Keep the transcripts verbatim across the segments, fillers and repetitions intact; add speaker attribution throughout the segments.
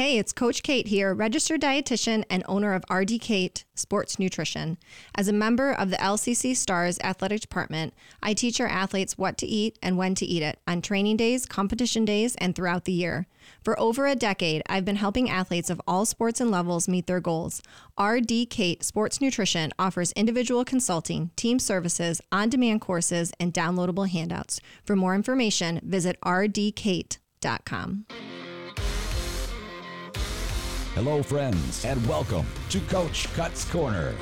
Speaker 1: Hey, it's Coach Kate here, registered dietitian and owner of R D Kate Sports Nutrition. As a member of the L C C Stars Athletic Department, I teach our athletes what to eat and when to eat it on training days, competition days, and throughout the year. For over a decade, I've been helping athletes of all sports and levels meet their goals. R D Kate Sports Nutrition offers individual consulting, team services, on-demand courses, and downloadable handouts. For more information, visit r d kate dot com.
Speaker 2: Hello, friends, and welcome to Coach Cut's Corner.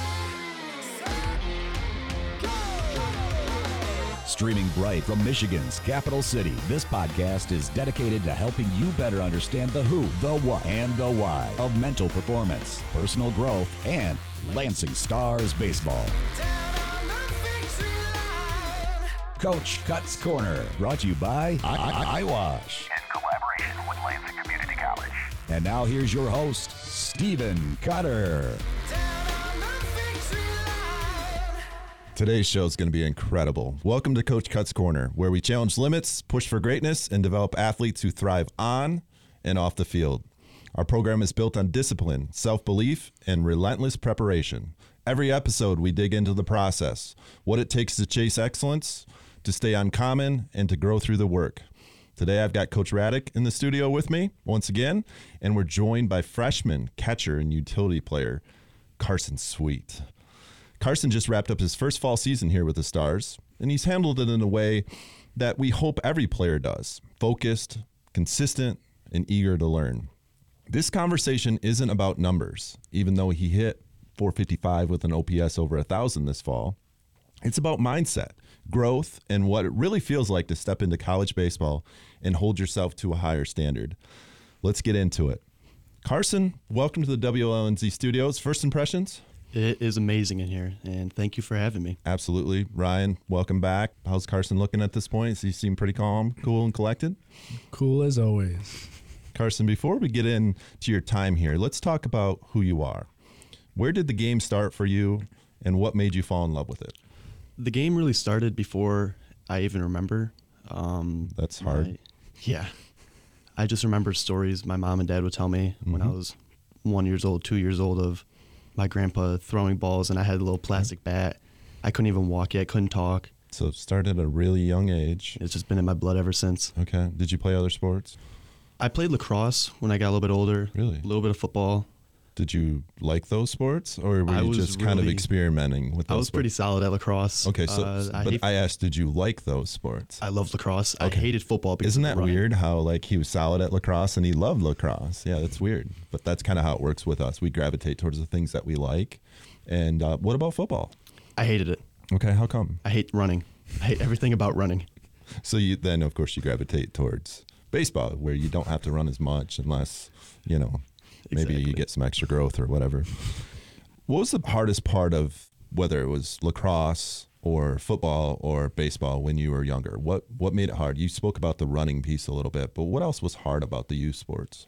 Speaker 2: Streaming bright from Michigan's capital city, this podcast is dedicated to helping you better understand the who, the what, and the why of mental performance, personal growth, and Lansing Stars baseball. Coach Cut's Corner, brought to you by I- I- Eyewash.
Speaker 3: In collaboration with Lansing Community College.
Speaker 2: And now here's your host, Stephen Cutter.
Speaker 4: Today's show is going to be incredible. Welcome to Coach Cut's Corner, where we challenge limits, push for greatness, and develop athletes who thrive on and off the field. Our program is built on discipline, self-belief, and relentless preparation. Every episode, we dig into the process, what it takes to chase excellence, to stay uncommon, and to grow through the work. Today, I've got Coach Raddick in the studio with me once again, and we're joined by freshman catcher and utility player Carson Sweet. Carson just wrapped up his first fall season here with the Stars, and he's handled it in a way that we hope every player does, focused, consistent, and eager to learn. This conversation isn't about numbers, even though he hit four fifty-five with an O P S over one thousand this fall. It's about mindset, growth, and what it really feels like to step into college baseball and hold yourself to a higher standard. Let's get into it. Carson, welcome to the W L N Z studios. First impressions?
Speaker 5: It is amazing in here, and thank you for having me.
Speaker 4: Absolutely. Ryan, welcome back. How's Carson looking at this point? Does he seem pretty calm, cool, and collected?
Speaker 6: Cool as always.
Speaker 4: Carson, before we get into your time here, let's talk about who you are. Where did the game start for you, and what made you fall in love with it?
Speaker 5: The game really started before I even remember. Um,
Speaker 4: That's hard.
Speaker 5: my- yeah. I just remember stories my mom and dad would tell me when I
Speaker 4: Mhm.
Speaker 5: was one years old, two years old, of my grandpa throwing balls, and I had a little plastic bat. I couldn't even walk yet, couldn't talk.
Speaker 4: So it started at a really young age.
Speaker 5: It's just been in my blood ever since.
Speaker 4: Okay. Did you play other sports?
Speaker 5: I played lacrosse when I got a little bit older.
Speaker 4: Really?
Speaker 5: A little bit of football.
Speaker 4: Did you like those sports, or were
Speaker 5: I
Speaker 4: you
Speaker 5: was
Speaker 4: just kind of
Speaker 5: really-
Speaker 4: experimenting with those
Speaker 5: I was pretty
Speaker 4: sports?
Speaker 5: solid at lacrosse.
Speaker 4: Okay, so,
Speaker 5: Uh, I,
Speaker 4: but
Speaker 5: hate,
Speaker 4: I asked, did you like those sports?
Speaker 5: I love lacrosse.
Speaker 4: Okay.
Speaker 5: I hated football because
Speaker 4: Isn't
Speaker 5: of the
Speaker 4: that
Speaker 5: running.
Speaker 4: weird how like he was solid at lacrosse and he loved lacrosse? Yeah, that's weird. But that's kind of how it works with us. We gravitate towards the things that we like. And uh, what about football?
Speaker 5: I hated it.
Speaker 4: Okay, how come?
Speaker 5: I hate running. I hate everything about running.
Speaker 4: So you then, of course, you gravitate towards baseball, where you don't have to run as much unless, you know, maybe you
Speaker 5: Exactly.
Speaker 4: get some extra growth or whatever. What was the hardest part of whether it was lacrosse or football or baseball when you were younger? What what made it hard? You spoke about the running piece a little bit, but what else was hard about the youth sports?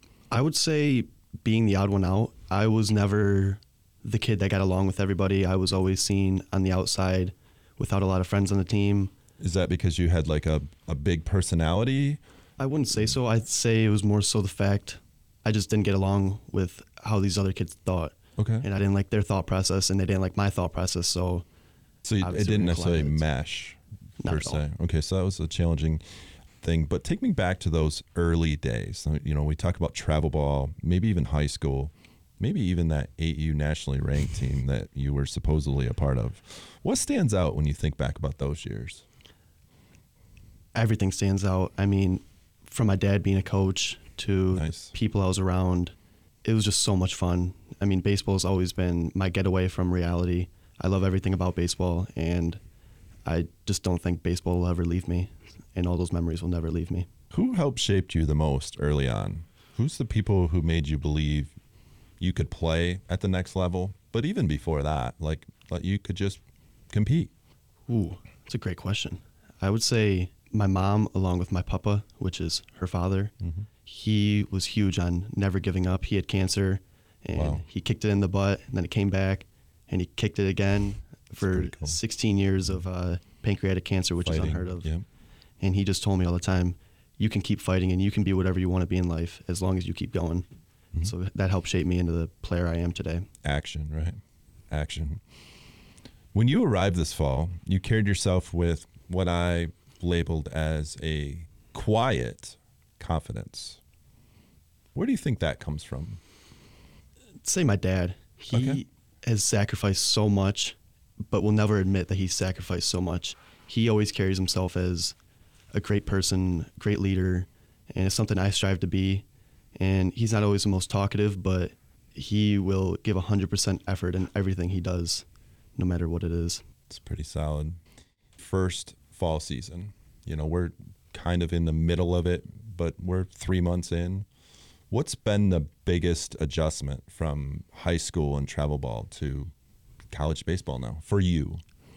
Speaker 5: I would say being the odd one out. I was never the kid that got along with everybody. I was always seen on the outside without a lot of friends on the team.
Speaker 4: Is that because you had like a, a big personality?
Speaker 5: I wouldn't say so. I'd say it was more so the fact I just didn't get along with how these other kids thought.
Speaker 4: Okay.
Speaker 5: And I didn't like their thought process, and they didn't like my thought process. So
Speaker 4: So you- it
Speaker 5: obviously
Speaker 4: didn't
Speaker 5: we
Speaker 4: necessarily
Speaker 5: collided.
Speaker 4: mesh
Speaker 5: Not
Speaker 4: per
Speaker 5: at all.
Speaker 4: se. Okay, so that was a challenging thing. But take me back to those early days. You know, we talk about travel ball, maybe even high school, maybe even that eight U nationally ranked team that you were supposedly a part of. What stands out when you think back about those years?
Speaker 5: everything stands out. I mean, from my dad being a coach to
Speaker 4: Nice.
Speaker 5: people I was around, it was just so much fun. I mean, baseball's always been my getaway from reality. I love everything about baseball, and I just don't think baseball will ever leave me, and all those memories will never leave me.
Speaker 4: Who helped shape you the most early on? Who's the people who made you believe you could play at the next level? But even before that, like, like you could just compete.
Speaker 5: Ooh, that's a great question. I would say my mom, along with my papa, which is her father,
Speaker 4: Mhm.
Speaker 5: he was huge on never giving up. He had cancer, and
Speaker 4: Wow.
Speaker 5: he kicked it in the butt, and then it came back, and he kicked it again for
Speaker 4: pretty cool.
Speaker 5: sixteen years of uh, pancreatic cancer, which
Speaker 4: Fighting.
Speaker 5: is unheard of.
Speaker 4: Yep.
Speaker 5: And he just told me all the time, you can keep fighting and you can be whatever you want to be in life as long as you keep going. Mm-hmm. So that helped shape me into the player I am today.
Speaker 4: Action, right? Action. When you arrived this fall, you carried yourself with what I labeled as a quiet confidence. Where do you think that comes from?
Speaker 5: I'd say my dad. He
Speaker 4: Okay.
Speaker 5: has sacrificed so much, but will never admit that he's sacrificed so much. He always carries himself as a great person, great leader, and it's something I strive to be. And he's not always the most talkative, but he will give one hundred percent effort in everything he does, no matter what it is.
Speaker 4: It's pretty solid. First fall season. You know, we're kind of in the middle of it, but we're three months in. What's been the biggest adjustment from high school and travel ball to college baseball now for you?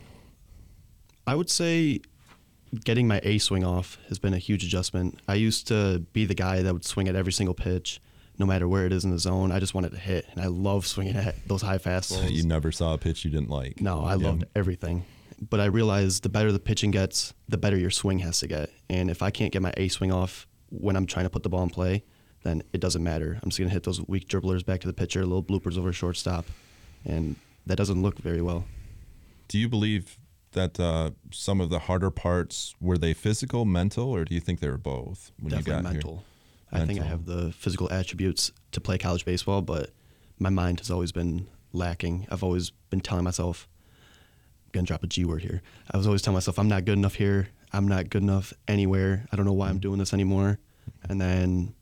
Speaker 5: I would say getting my A swing off has been a huge adjustment. I used to be the guy that would swing at every single pitch, no matter where it is in the zone. I just wanted to hit, and I love swinging at those high fastballs.
Speaker 4: So you never saw a pitch you didn't like?
Speaker 5: No, I
Speaker 4: Yeah.
Speaker 5: loved everything. But I realized the better the pitching gets, the better your swing has to get. And if I can't get my A swing off when I'm trying to put the ball in play, then it doesn't matter. I'm just going to hit those weak dribblers back to the pitcher, little bloopers over shortstop, and that doesn't look very well.
Speaker 4: Do you believe that uh, some of the harder parts, were they physical, mental, or do you think they were both when
Speaker 5: Definitely
Speaker 4: you got
Speaker 5: mental.
Speaker 4: here?
Speaker 5: I think I
Speaker 4: Mental.
Speaker 5: have the physical attributes to play college baseball, but my mind has always been lacking. I've always been telling myself, I'm going to drop a G word here. I was always telling myself, I'm not good enough here. I'm not good enough anywhere. I don't know why I'm doing this anymore. And then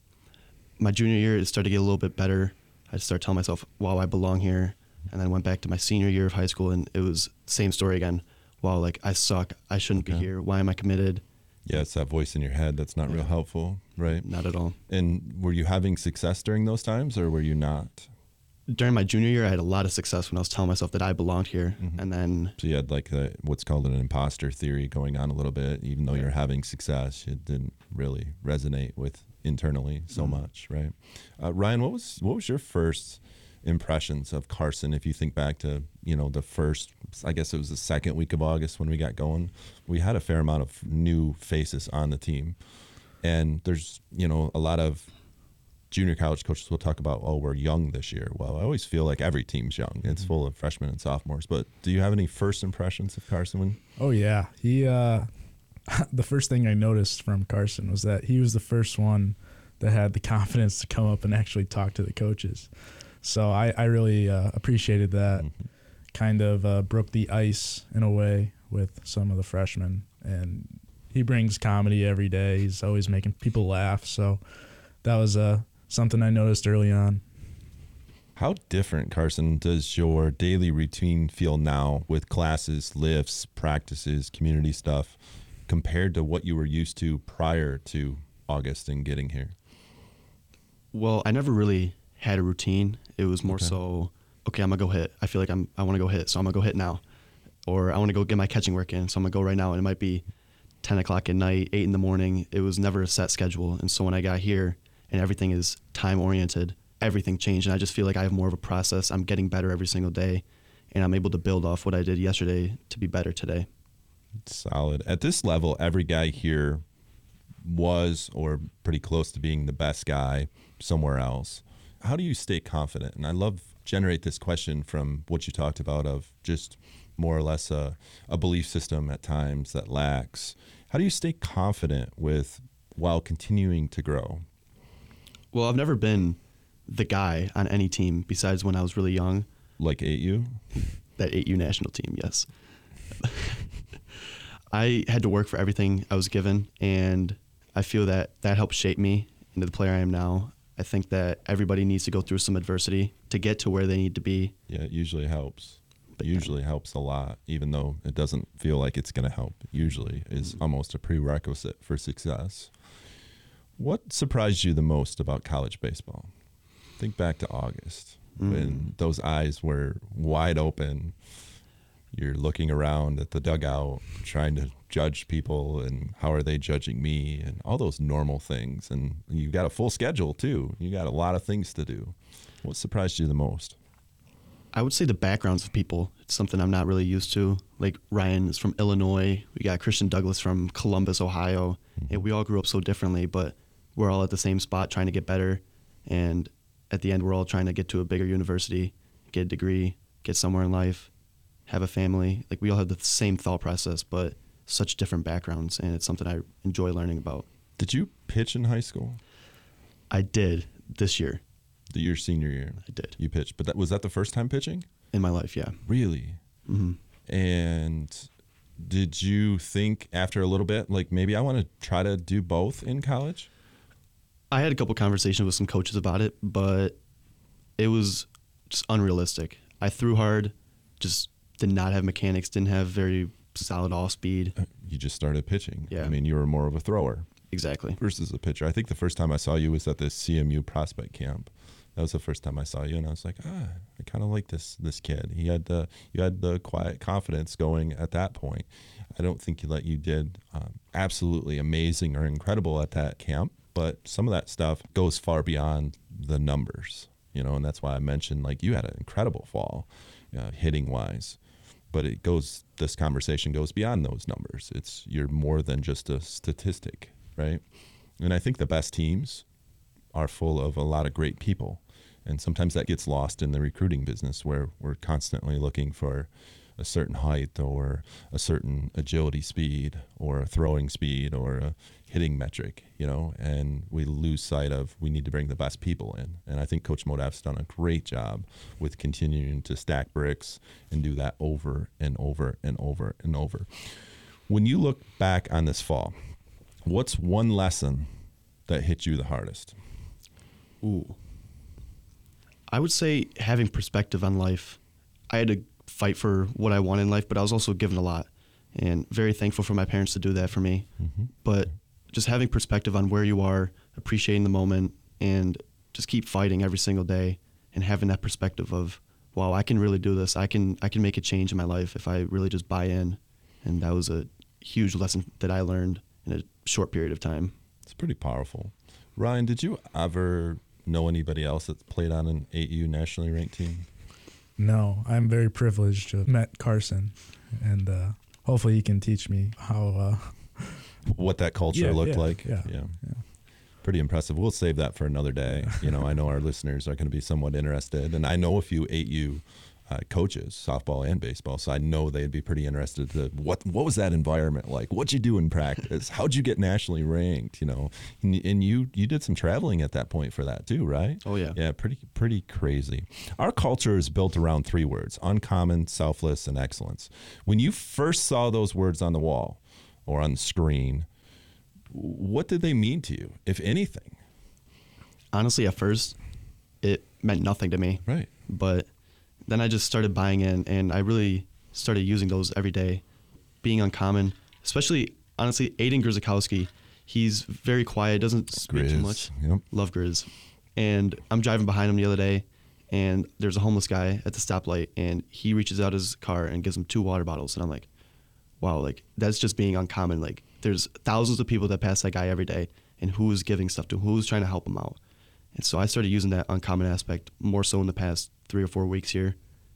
Speaker 5: my junior year, it started to get a little bit better. I started telling myself, wow, I belong here. And then went back to my senior year of high school, and it was the same story again. Wow, like, I suck. I shouldn't
Speaker 4: Okay.
Speaker 5: be here. Why am I committed?
Speaker 4: Yeah, it's that voice in your head that's not real
Speaker 5: Yeah.
Speaker 4: helpful, right?
Speaker 5: Not at all.
Speaker 4: And were you having success during those times, or were you not?
Speaker 5: During my junior year, I had a lot of success when I was telling myself that I belonged here.
Speaker 4: Mhm.
Speaker 5: And then,
Speaker 4: So you had like the, what's called an imposter theory going on a little bit. Even though you're having success, it didn't really resonate with internally so
Speaker 5: Mhm.
Speaker 4: much, right? Uh, Ryan, what was what was your first impressions of Carson? If you think back to, you know, the first, I guess it was the second week of August when we got going, we had a fair amount of new faces on the team, and there's, you know, a lot of junior college coaches will talk about, oh, we're young this year. Well, I always feel like every team's young. It's full of freshmen and sophomores. But do you have any first impressions of Carson? When
Speaker 6: Oh yeah, he. Uh, the first thing I noticed from Carson was that he was the first one that had the confidence to come up and actually talk to the coaches. So I, I really uh, appreciated that.
Speaker 4: Mhm.
Speaker 6: Kind of uh, broke the ice in a way with some of the freshmen, and he brings comedy every day. He's always making people laugh. So that was uh, something I noticed early on.
Speaker 4: How different, Carson, does your daily routine feel now with classes, lifts, practices, community stuff, compared to what you were used to prior to August and getting here?
Speaker 5: well, I never really had a routine. It was more
Speaker 4: Okay.
Speaker 5: so, okay, I'm going to go hit. I feel like I'm, I want to go hit, so I'm going to go hit now. Or I want to go get my catching work in, so I'm going to go right now. And it might be ten o'clock at night, eight in the morning. It was never a set schedule. And so when I got here and everything is time-oriented, everything changed. And I just feel like I have more of a process. I'm getting better every single day. And I'm able to build off what I did yesterday to be better today.
Speaker 4: Solid. At this level, every guy here was or pretty close to being the best guy somewhere else. How do you stay confident? And I love generate this question from what you talked about of just more or less a, a belief system at times that lacks. How do you stay confident with while continuing to grow?
Speaker 5: Well, I've never been the guy on any team besides when I was really young.
Speaker 4: Like eight U?
Speaker 5: That eight U national team, yes. I had to work for everything I was given, and I feel that that helped shape me into the player I am now. I think that everybody needs to go through some adversity to get to where they need to be.
Speaker 4: Yeah, it usually helps. It usually helps a lot, even though it doesn't feel like it's going to help. Usually is almost a prerequisite for success. What surprised you the most about college baseball? Think back to August when those eyes were wide open. You're looking around at the dugout, trying to judge people and how are they judging me and all those normal things. And you got a full schedule too. You got a lot of things to do. What surprised you the most?
Speaker 5: I would say the backgrounds of people. It's something I'm not really used to. Like Ryan is from Illinois. We got Christian Douglas from Columbus, Ohio. and we all grew up so differently, but we're all at the same spot trying to get better. And at the end, we're all trying to get to a bigger university, get a degree, get somewhere in life, have a family. Like, we all have the same thought process, but such different backgrounds, and it's something I enjoy learning about.
Speaker 4: Did you pitch in high school?
Speaker 5: I did this year.
Speaker 4: The your senior year?
Speaker 5: I did.
Speaker 4: You pitched, but that was that the first time pitching?
Speaker 5: In my life, yeah.
Speaker 4: Really?
Speaker 5: Mm-hmm.
Speaker 4: And did you think after a little bit, like, maybe I want to try to do both in college?
Speaker 5: I had a couple conversations with some coaches about it, but it was just unrealistic. I threw hard, just did not have mechanics, didn't have very solid off speed.
Speaker 4: You just started pitching.
Speaker 5: Yeah.
Speaker 4: I mean, you were more of a thrower.
Speaker 5: Exactly.
Speaker 4: Versus a pitcher. I think the first time I saw you was at the C M U prospect camp. That was the first time I saw you, and I was like, ah, I kind of like this this kid. He had the you had the quiet confidence going at that point. I don't think that you did um, absolutely amazing or incredible at that camp, but some of that stuff goes far beyond the numbers, you know, and that's why I mentioned, like, you had an incredible fall, uh, hitting wise. But it goes. This conversation goes beyond those numbers. It's you're more than just a statistic, right? And I think the best teams are full of a lot of great people, and sometimes that gets lost in the recruiting business, where we're constantly looking for a certain height or a certain agility speed or a throwing speed or a hitting metric, you know, and we lose sight of we need to bring the best people in. And I think Coach Modaf's done a great job with continuing to stack bricks and do that over and over and over and over. When you look back on this fall, what's one lesson that hit you the hardest?
Speaker 5: Ooh. I would say having perspective on life. I had to fight for what I want in life, but I was also given a lot, and very thankful for my parents to do that for me. Mm-hmm. But just having perspective on where you are, appreciating the moment, and just keep fighting every single day, and having that perspective of, wow, I can really do this. I can I can make a change in my life if I really just buy in. And that was a huge lesson that I learned in a short period of time.
Speaker 4: It's pretty powerful. Ryan, did you ever know anybody else that played on an eight U nationally ranked team?
Speaker 6: No, I'm very privileged to have met Carson, and uh, hopefully he can teach me how uh,
Speaker 4: what that culture
Speaker 6: yeah,
Speaker 4: looked
Speaker 6: yeah,
Speaker 4: like.
Speaker 6: Yeah,
Speaker 4: yeah.
Speaker 6: yeah.
Speaker 4: Pretty impressive. We'll save that for another day. You know, I know our listeners are going to be somewhat interested, and I know a few eight U uh, coaches, softball and baseball, so I know they'd be pretty interested to what what was that environment like? What'd you do in practice? How'd you get nationally ranked? You know, and, and you you did some traveling at that point for that too, right?
Speaker 5: Oh yeah,
Speaker 4: yeah, pretty pretty crazy. Our culture is built around three words: uncommon, selfless, and excellence. When you first saw those words on the wall or on the screen, what did they mean to you, if anything?
Speaker 5: Honestly, at first, it meant nothing to me.
Speaker 4: Right.
Speaker 5: But then I just started buying in, and I really started using those every day. Being uncommon, especially, honestly, Aiden Grzykowski, he's very quiet, doesn't speak
Speaker 4: Grizz.
Speaker 5: too much.
Speaker 4: Yep.
Speaker 5: Love Grizz. And I'm driving behind him the other day, and there's a homeless guy at the stoplight, and he reaches out his car and gives him two water bottles. And I'm like, wow, like, that's just being uncommon. Like, there's thousands of people that pass that guy every day, and who's giving stuff to him, who's trying to help him out. And so I started using that uncommon aspect more so in the past three or four weeks here.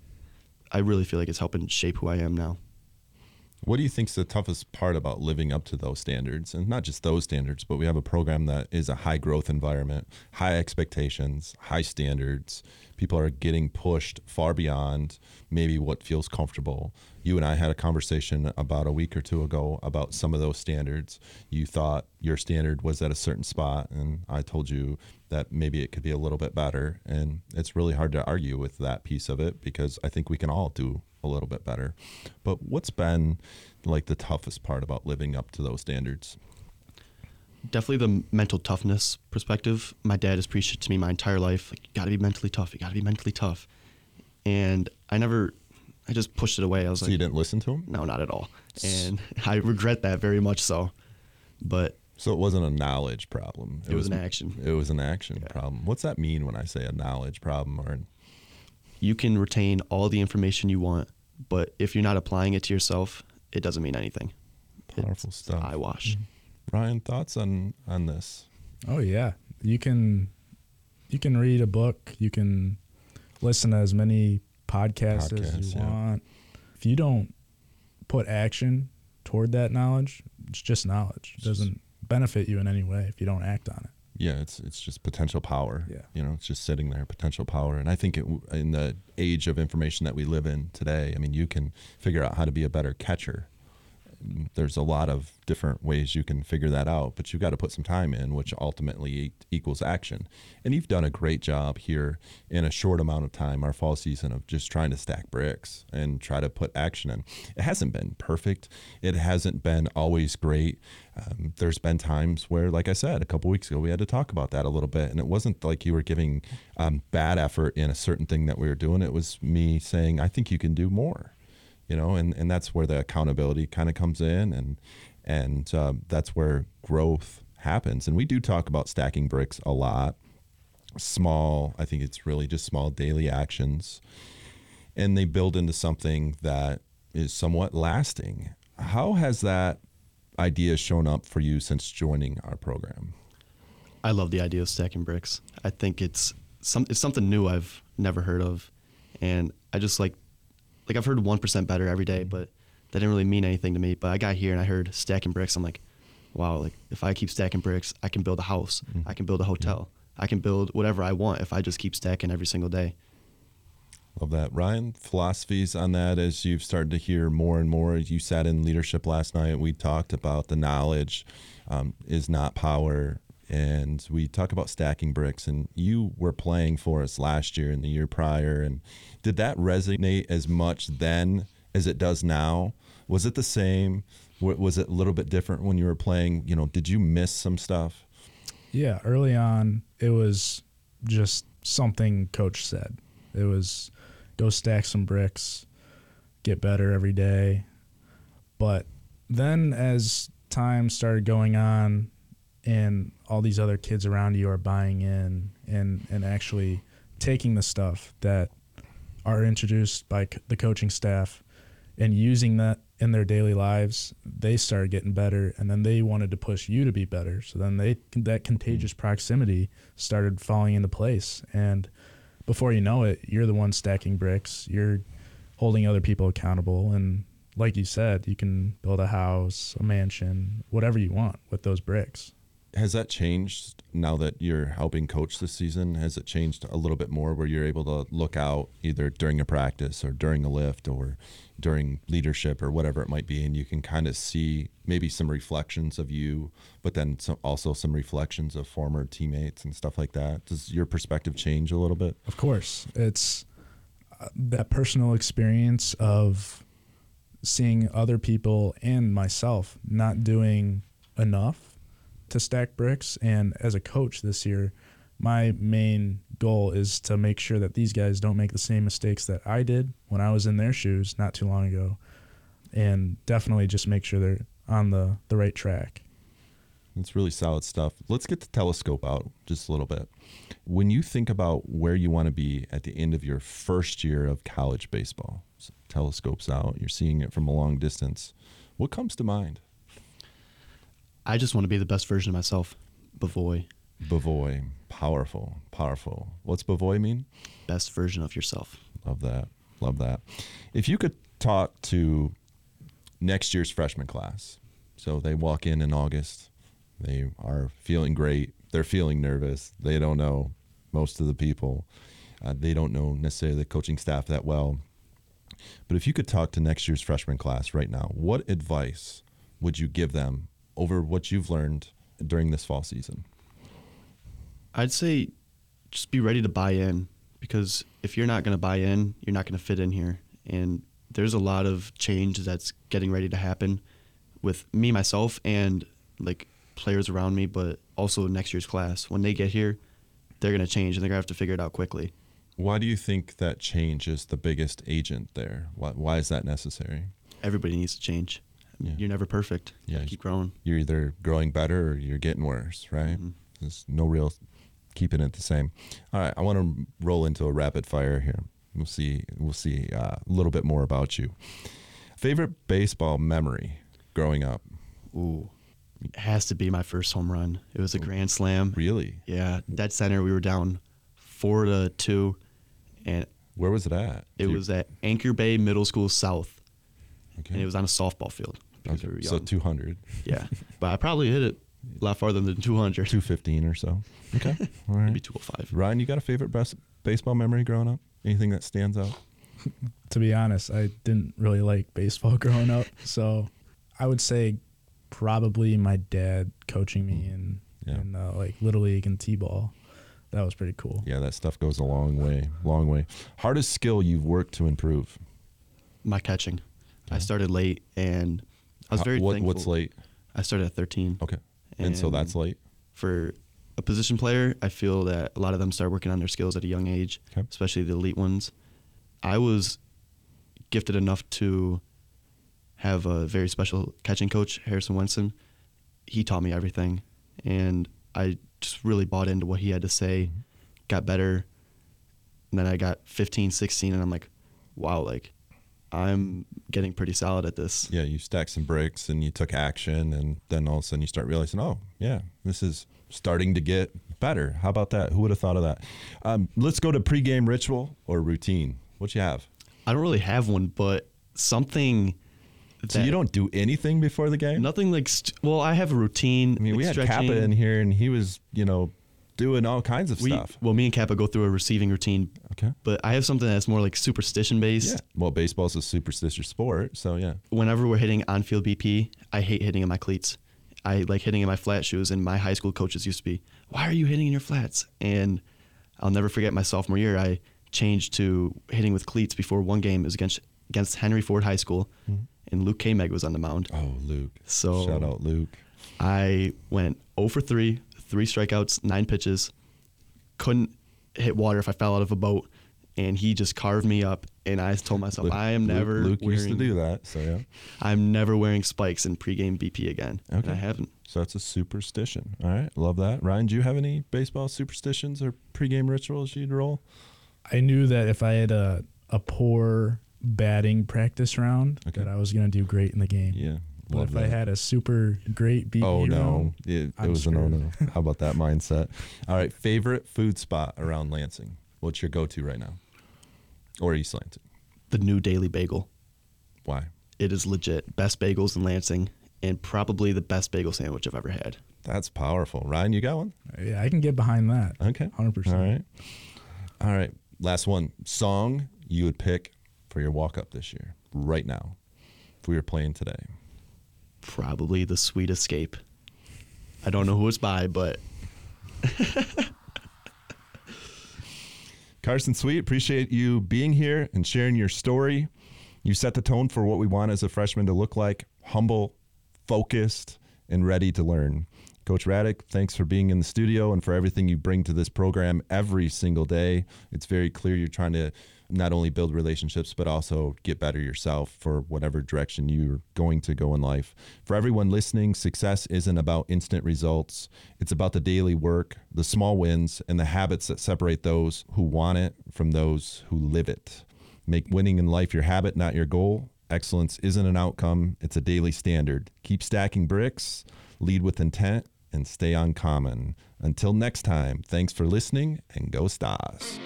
Speaker 5: I really feel like it's helping shape who I am now.
Speaker 4: What do you think's the toughest part about living up to those standards? And not just those standards, but we have a program that is a high growth environment, high expectations, high standards. People are getting pushed far beyond maybe what feels comfortable. You and I had a conversation about a week or two ago about some of those standards. You thought your standard was at a certain spot, and I told you that maybe it could be a little bit better. And it's really hard to argue with that piece of it, because I think we can all do a little bit better. But what's been like the toughest part about living up to those standards?
Speaker 5: Definitely the mental toughness perspective. My dad has preached it to me my entire life. Like, you got to be mentally tough. You got to be mentally tough. And I never, I just pushed it away. I was
Speaker 4: so
Speaker 5: like,
Speaker 4: you didn't listen to him?
Speaker 5: No, not at all. And I regret that very much so. But
Speaker 4: so it wasn't a knowledge problem.
Speaker 5: It, it was, was an action.
Speaker 4: It was an action
Speaker 5: yeah.
Speaker 4: problem. What's that mean when I say a knowledge problem? Or
Speaker 5: you can retain all the information you want, but if you're not applying it to yourself, it doesn't mean anything.
Speaker 4: Powerful
Speaker 5: it's
Speaker 4: stuff.
Speaker 5: Eyewash.
Speaker 4: Mm-hmm. Ryan, thoughts on, on this?
Speaker 6: Oh yeah, you can you can read a book, you can listen to as many podcasts,
Speaker 4: Podcasts
Speaker 6: as you
Speaker 4: yeah.
Speaker 6: want. If you don't put action toward that knowledge, it's just knowledge. It doesn't benefit you in any way if you don't act on it.
Speaker 4: Yeah, it's it's just potential power.
Speaker 6: Yeah.
Speaker 4: You know, it's just sitting there, potential power. And I think it, in the age of information that we live in today, I mean, you can figure out how to be a better catcher. There's a lot of different ways you can figure that out, but you've got to put some time in, which ultimately equals action. And you've done a great job here in a short amount of time, our fall season, of just trying to stack bricks and try to put action in. It hasn't been perfect. It hasn't been always great. Um, there's been times where, like I said, a couple weeks ago, we had to talk about that a little bit. And it wasn't like you were giving um, bad effort in a certain thing that we were doing. It was me saying, I think you can do more. You know, and, and that's where the accountability kind of comes in, and and uh, that's where growth happens. And we do talk about stacking bricks a lot. Small, I think it's really just small daily actions, and they build into something that is somewhat lasting. How has that idea shown up for you since joining our program?
Speaker 5: I love the idea of stacking bricks. I think it's some it's something new I've never heard of, and I just like. Like I've heard one percent better every day, but that didn't really mean anything to me. But I got here and I heard stacking bricks. I'm like, wow, like if I keep stacking bricks, I can build a house. Mm-hmm. I can build a hotel. Yeah. I can build whatever I want if I just keep stacking every single day.
Speaker 4: Love that. Ryan, philosophies on that as you've started to hear more and more. You sat in leadership last night. We talked about the knowledge um, is not power. And we talk about stacking bricks, and you were playing for us last year and the year prior. And did that resonate as much then as it does now? Was it the same? Was it a little bit different when you were playing? You know, did you miss some stuff?
Speaker 6: Yeah, early on, it was just something coach said. It was go stack some bricks, get better every day. But then as time started going on, and all these other kids around you are buying in and, and actually taking the stuff that are introduced by c- the coaching staff and using that in their daily lives, they started getting better, and then they wanted to push you to be better. So then they that contagious proximity started falling into place, and before you know it, you're the one stacking bricks. You're holding other people accountable, and like you said, you can build a house, a mansion, whatever you want with those bricks.
Speaker 4: Has that changed now that you're helping coach this season? Has it changed a little bit more where you're able to look out either during a practice or during a lift or during leadership or whatever it might be, and you can kind of see maybe some reflections of you, but then some, also some reflections of former teammates and stuff like that? Does your perspective change a little bit?
Speaker 6: Of course. It's uh, that personal experience of seeing other people and myself not doing enough to stack bricks. And as a coach this year, my main goal is to make sure that these guys don't make the same mistakes that I did when I was in their shoes not too long ago, and definitely just make sure they're on the, the right track.
Speaker 4: It's really solid stuff. Let's get the telescope out just a little bit. When you think about where you want to be at the end of your first year of college baseball, so telescope's out, you're seeing it from a long distance, what comes to mind?
Speaker 5: I just want to be the best version of myself. Bavoy.
Speaker 4: Bavoy. Powerful. Powerful. What's Bavoy mean?
Speaker 5: Best version of yourself.
Speaker 4: Love that. Love that. If you could talk to next year's freshman class, so they walk in in August, they are feeling great, they're feeling nervous, they don't know most of the people, uh, they don't know necessarily the coaching staff that well. But if you could talk to next year's freshman class right now, what advice would you give them over what you've learned during this fall season?
Speaker 5: I'd say just be ready to buy in, because if you're not going to buy in, you're not going to fit in here. And there's a lot of change that's getting ready to happen with me, myself, and like players around me, but also next year's class. When they get here, they're going to change, and they're going to have to figure it out quickly.
Speaker 4: Why do you think that change is the biggest agent there? Why, why is that necessary?
Speaker 5: Everybody needs to change.
Speaker 4: Yeah.
Speaker 5: You're never perfect. You
Speaker 4: Yeah.
Speaker 5: keep growing.
Speaker 4: You're either growing better or you're getting worse, right?
Speaker 5: Mm-hmm.
Speaker 4: There's no real keeping it the same. All right, I want to roll into a rapid fire here. We'll see. We'll see uh, a little bit more about you. Favorite baseball memory growing up?
Speaker 5: Ooh, it has to be my first home run. It was a grand slam.
Speaker 4: Really?
Speaker 5: Yeah, dead center. We were down four to two, and
Speaker 4: Where was it at?
Speaker 5: it
Speaker 4: Do you-
Speaker 5: was at Anchor Bay Middle School South,
Speaker 4: okay.
Speaker 5: and it was on a softball field because
Speaker 4: Okay,
Speaker 5: we were
Speaker 4: so
Speaker 5: young.
Speaker 4: two hundred.
Speaker 5: Yeah, but I probably hit it A lot farther than two hundred.
Speaker 4: two fifteen or so. Okay. All right.
Speaker 5: Maybe two oh five.
Speaker 4: Ryan, you got a favorite best baseball memory growing up? Anything that stands out?
Speaker 6: To be honest, I didn't really like baseball growing up, so I would say probably my dad coaching me in,
Speaker 4: Yeah.
Speaker 6: in uh, like Little League and T-ball. That was pretty cool.
Speaker 4: Yeah, that stuff goes a long way, long way. Hardest skill you've worked to improve?
Speaker 5: My catching. I started late, and I was
Speaker 4: How-
Speaker 5: very
Speaker 4: what,
Speaker 5: thankful.
Speaker 4: What's late?
Speaker 5: I started at thirteen.
Speaker 4: Okay. And, so
Speaker 5: And-
Speaker 4: that's late?
Speaker 5: For a position player, I feel that a lot of them start working on their skills at a young age,
Speaker 4: Okay.
Speaker 5: especially the elite ones. I was gifted enough to have a very special catching coach, Harrison Wenson. He taught me everything, and I just really bought into what he had to say, got better. And then I got fifteen, sixteen, and I'm like, wow, like, I'm getting pretty solid at this.
Speaker 4: Yeah, you stacked some bricks and you took action, and then all of a sudden you start realizing, oh, yeah, this is starting to get better. How about that? Who would have thought of that? Um, let's go to pregame ritual or routine. What you have?
Speaker 5: I don't really have one, but something
Speaker 4: So
Speaker 5: that-
Speaker 4: you don't do anything before the game?
Speaker 5: Nothing like, st- well, I have a routine.
Speaker 4: I mean,
Speaker 5: like
Speaker 4: we had
Speaker 5: stretching.
Speaker 4: Kappa in here, and he was, you know, doing all kinds of
Speaker 5: We,
Speaker 4: stuff.
Speaker 5: well, me and Kappa go through a receiving routine,
Speaker 4: Okay.
Speaker 5: but I have something that's more like superstition based.
Speaker 4: Yeah. Well, baseball's a superstitious sport, so yeah.
Speaker 5: Whenever we're hitting on-field B P, I hate hitting in my cleats. I like hitting in my flat shoes, and my high school coaches used to be, "Why are you hitting in your flats?" And I'll never forget my sophomore year. I changed to hitting with cleats before one game. It was against against Henry Ford High School, and Luke K-Meg was on the mound.
Speaker 4: Oh, Luke.
Speaker 5: So-
Speaker 4: shout out Luke.
Speaker 5: I went oh for three, three strikeouts, nine pitches. Couldn't hit water if I fell out of a boat, and he just carved me up. And I told myself,
Speaker 4: Luke-
Speaker 5: I am
Speaker 4: Luke-
Speaker 5: never
Speaker 4: Luke
Speaker 5: wearing,
Speaker 4: used to do that, so yeah.
Speaker 5: I'm never wearing spikes in pregame B P again. And
Speaker 4: Okay.
Speaker 5: I haven't.
Speaker 4: So that's a superstition. All right, love that. Ryan, do you have any baseball superstitions or pregame rituals you'd roll?
Speaker 6: I knew that if I had a, a poor batting practice round,
Speaker 4: Okay.
Speaker 6: that I was going to do great in the game.
Speaker 4: Yeah,
Speaker 6: But
Speaker 4: love
Speaker 6: if
Speaker 4: that.
Speaker 6: I had a super great B P
Speaker 4: Oh no,
Speaker 6: round,
Speaker 4: it, it
Speaker 6: I'm
Speaker 4: was a no
Speaker 6: screwed.
Speaker 4: no. How about that mindset? All right, favorite food spot around Lansing. What's your go-to right now, or East Lansing?
Speaker 5: The new Daily Bagel.
Speaker 4: Why?
Speaker 5: It is legit. Best bagels in Lansing, and probably the best bagel sandwich I've ever had.
Speaker 4: That's powerful. Ryan, you got one?
Speaker 6: yeah, I can get behind that.
Speaker 4: Okay,
Speaker 6: one hundred percent.
Speaker 4: All right, all right. Last one. Song you would pick for your walk-up this year, right now, if we were playing today.
Speaker 5: Probably The Sweet Escape. I don't know who it's by, but
Speaker 4: Carson Sweet, appreciate you being here and sharing your story. You set the tone for what we want as a freshman to look like: humble, focused, and ready to learn. Coach Raddick, thanks for being in the studio and for everything you bring to this program every single day. It's very clear you're trying to not only build relationships, but also get better yourself for whatever direction you're going to go in life. For everyone listening, success isn't about instant results. It's about the daily work, the small wins, and the habits that separate those who want it from those who live it. Make winning in life your habit, not your goal. Excellence isn't an outcome, it's a daily standard. Keep stacking bricks, lead with intent, and stay uncommon. Until next time, thanks for listening, and go Stars.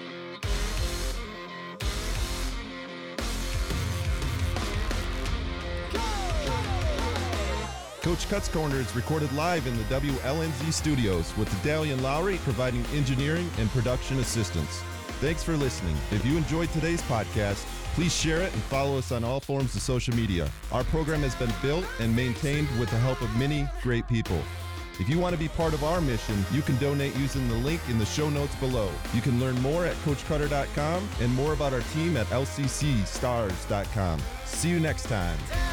Speaker 4: Coach Cuts Corner is recorded live in the W L N Z studios with Dalian Lowry providing engineering and production assistance. Thanks for listening. If you enjoyed today's podcast, please share it and follow us on all forms of social media. Our program has been built and maintained with the help of many great people. If you want to be part of our mission, you can donate using the link in the show notes below. You can learn more at coach cutter dot com and more about our team at L C C stars dot com. See you next time.